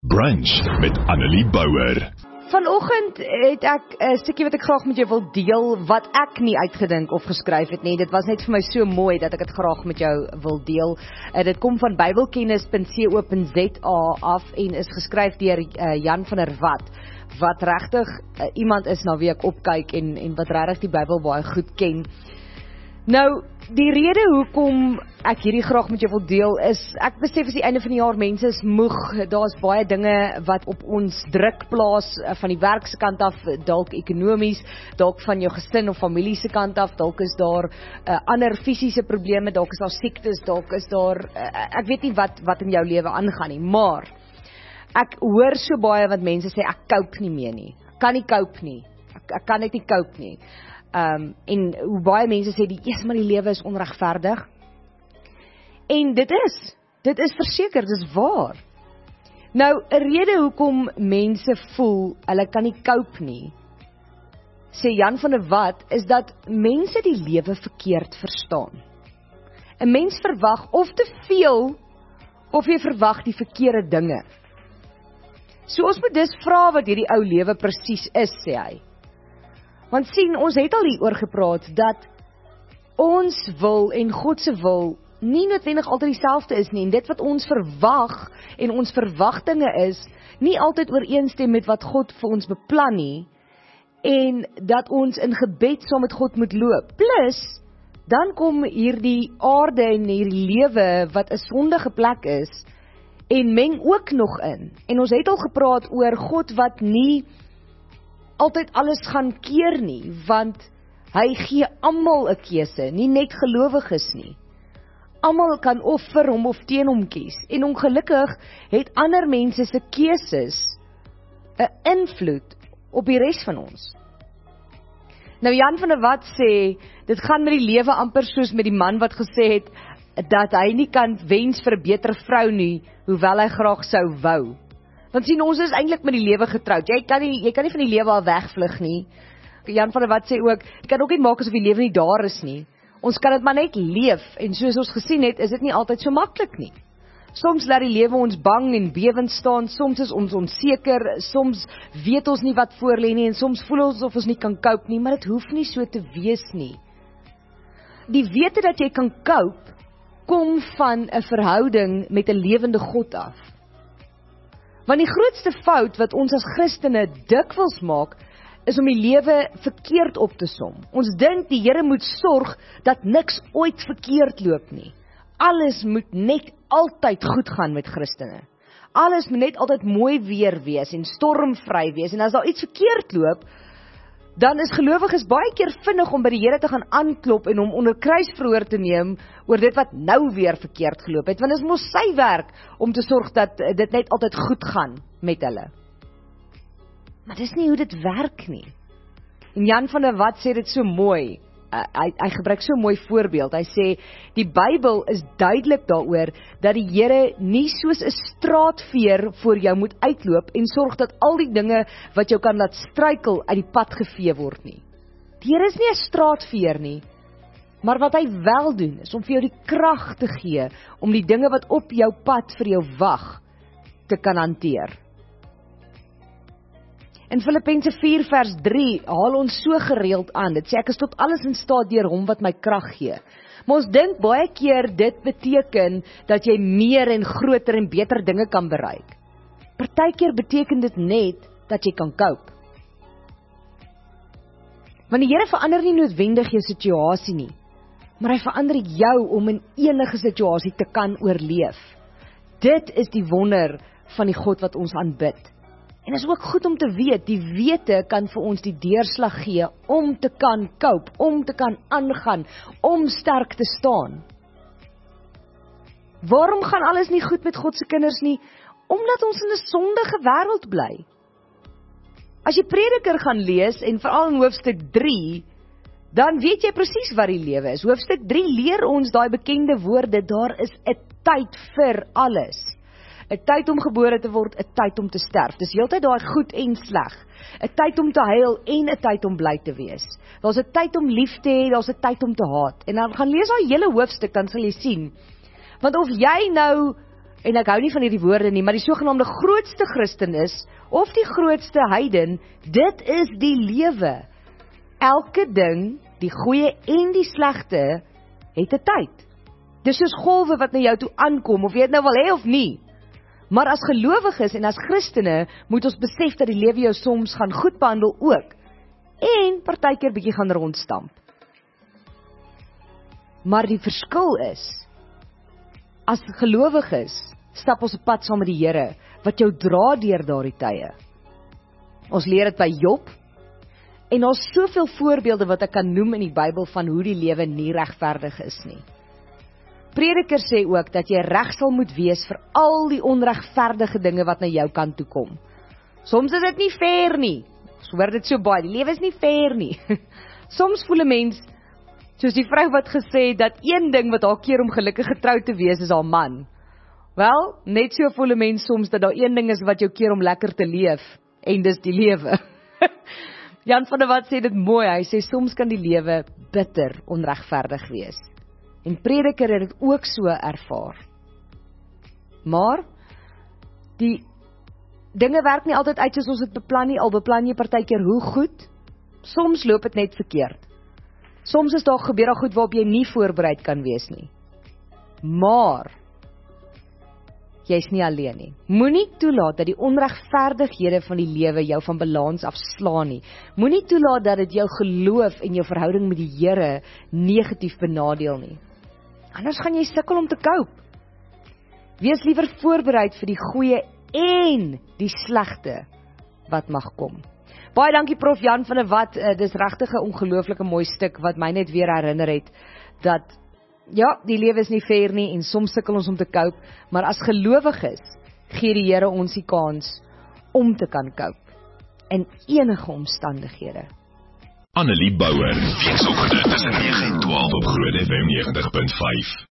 Brunch met Annelie Bouwer. Vanoggend het ek 'n stukkie wat ek graag met jou wil deel, wat ek nie uitgedink of geskryf het nie. Dit was net vir my so mooi dat ek dit graag met jou wil deel. Dit kom van bybelkennis.co.za af en is geskryf deur Jan van der Walt, wat regtig iemand is na wie ek opkyk en wat regtig die Bybel baie goed ken. Nou, die rede hoekom ek hierdie graag met jou wil deel is, ek besef as die einde van die jaar mense is moeg, daar's baie dinge wat op ons druk plaas, van die werk se kant af, dalk ekonomies, dalk van jou gesin of familie se kant af, dalk is daar ander fisiese probleme, dalk is daar siektes, dalk is daar, ek weet nie wat in jou lewe aangaan nie, maar ek hoor so baie wat mense sê, ek cope nie meer nie, ek kan nie cope nie, ek kan net nie cope nie. En hoe baie mense sê, maar die lewe is onregverdig. En dit is verseker, dit is waar. Nou, 'n rede hoekom mense voel, hulle kan nie cope nie, sê Jan van der Walt, is dat mense die lewe verkeerd verstaan. 'n Mens verwag of te veel, of jy verwag die verkeerde dinge. So ons moet dus vra wat hierdie ou lewe presies is, sê hy. Want sien, ons het al hieroor gepraat, dat ons wil en God se wil nie noodwendig altyd dieselfde is nie, en dit wat ons verwag en ons verwagtinge is, nie altyd ooreenstem met wat God vir ons beplan nie, en dat ons in gebed saam met God moet loop. Plus, dan kom hierdie aarde en hierdie lewe wat 'n sondige plek is, en meng ook nog in. En ons het al gepraat oor God wat nie altyd alles gaan keer nie, want hy gee almal 'n keuse, nie net gelowiges nie. Almal kan of vir hom of teen hom kies, en ongelukkig het ander mense se keuses 'n invloed op die res van ons. Nou Jan van der Walt sê, dit gaan met die lewe amper soos met die man wat gesê het, dat hy nie kan wens vir 'n beter vrou nie, hoewel hy graag sou wou. Want sien, ons is eintlik met die lewe getroud. Jy kan nie van die lewe al wegvlug nie. Jan van der Walt sê ook, jy kan ook nie maak asof die lewe nie daar is nie. Ons kan dit maar net leef, en soos ons gesien het, is dit nie altyd so maklik nie. Soms laat die lewe ons bang en bewend staan, soms is ons onseker, soms weet ons nie wat voor lê nie, en soms voel ons of ons nie kan cope nie, maar dit hoef nie so te wees nie. Die wete dat jy kan cope, kom van 'n verhouding met 'n lewende God af. Want die grootste fout wat ons as Christene dikwels maak, is om die lewe verkeerd op te som. Ons dink die Here moet sorg dat niks ooit verkeerd loop nie. Alles moet net altyd goed gaan met Christene. Alles moet net altyd mooi weer wees en stormvry wees. En as daar iets verkeerd loop, dan is gelowiges baie keer vinnig om by die Here te gaan aanklop en hom onder kruisverhoor te neem oor dit wat nou weer verkeerd geloop het. Want dit is mos sy werk om te sorg dat dit net altyd goed gaan met hulle. Maar dis nie hoe dit werk nie. En Jan van der Walt sê dit so mooi. Hy gebruik so 'n mooi voorbeeld. Hy sê, die Bybel is duidelik daaroor dat die Here nie soos 'n straatveer voor jou moet uitloop en sorg dat al die dinge wat jou kan laat struikel uit die pad gevee word nie. Die Here is nie 'n straatveer nie, maar wat hy wel doen is om vir jou die krag te gee om die dinge wat op jou pad vir jou wag te kan hanteer. In Filippense 4 vers 3 haal ons so gereeld aan, dit sê ek is tot alles in staat deur hom wat my krag gee. Maar ons dink baie keer dit beteken dat jy meer en groter en beter dinge kan bereik. Partykeer beteken dit net dat jy kan cope. Want die Here verander nie noodwendig jou situasie nie, maar hy verander jou om in enige situasie te kan oorleef. Dit is die wonder van die God wat ons aanbid. En is ook goed om te weet, die wete kan vir ons die deurslag gee om te kan cope, om te kan aangaan, om sterk te staan. Waarom gaan alles nie goed met God se kinders nie? Omdat ons in 'n sondige wêreld bly. As jy Prediker gaan lees, en veral in hoofstuk 3, dan weet jy presies wat die lewe is. Hoofstuk 3 leer ons daai bekende woorde, daar is 'n tyd vir alles. 'n tyd om gebore te word, 'n tyd om te sterf. Dis heeltyd daai goed en sleg. 'n tyd om te huil en 'n tyd om bly te wees. Daar's 'n tyd om lief te hê, daar's 'n tyd om te haat. En dan gaan lees daai hele hoofstuk, dan sal jy sien. Want of jy nou en ek hou nie van hierdie woorde nie, maar die sogenaamde grootste Christen is, of die grootste heiden, dit is die lewe. Elke ding, die goeie en die slegte, het 'n tyd. Dis soos golwe wat na jou toe aankom, of jy dit nou wil hê of nie. Maar as gelowiges en as Christene, moet ons besef dat die lewe jou soms gaan goed behandel ook, en partykeer bietjie gaan rondstamp. Maar die verskil is, as gelowiges, stap ons op pad saam met die Here, wat jou dra deur daardie tye. Ons leer dit by Job, en daar's soveel voorbeelde wat ek kan noem in die Bybel van hoe die lewe nie regverdig is nie. Prediker sê ook dat jy reg sal moet wees vir al die onregverdige dinge wat na jou kant toe kom. Soms is dit nie fair nie. Ons hoor dit so baie, die lewe is nie fair nie. Soms voel 'n mens, soos die vrou wat gesê het, dat een ding wat haar keer om gelukkig getroud te wees is haar man. Wel, net so voel 'n mens soms dat daar een ding is wat jou keer om lekker te leef, en dis die lewe. Jan van der Walt sê dit mooi, hy sê soms kan die lewe bitter onregverdig wees. En Prediker het dit ook so ervaar. Maar, die dinge werk nie altyd uit soos ons het beplan nie, al beplan jy partykeer hoe goed, soms loop dit net verkeerd. Soms is daar gebeur goed waarop jy nie voorbereid kan wees nie. Maar, jy's nie alleen nie. Moenie toelaat dat die onregverdighede van die lewe jou van balans afslaan nie. Moenie toelaat dat dit jou geloof en jou verhouding met die Here negatief benadeel nie. Anders gaan jy sukkel om te cope. Wees liewer voorbereid vir die goeie en die slegte wat mag kom. Baie dankie Prof Jan van der Walt, dis regtig 'n ongelooflike mooi stuk wat my net weer herinner het dat ja, die lewe is nie fair nie en soms sukkel ons om te cope, maar as gelowiges gee die Here ons die kans om te kan cope in enige omstandighede. Annelie Bouwer, weekoggend tussen 9 en 12 op Groot FM 90.5.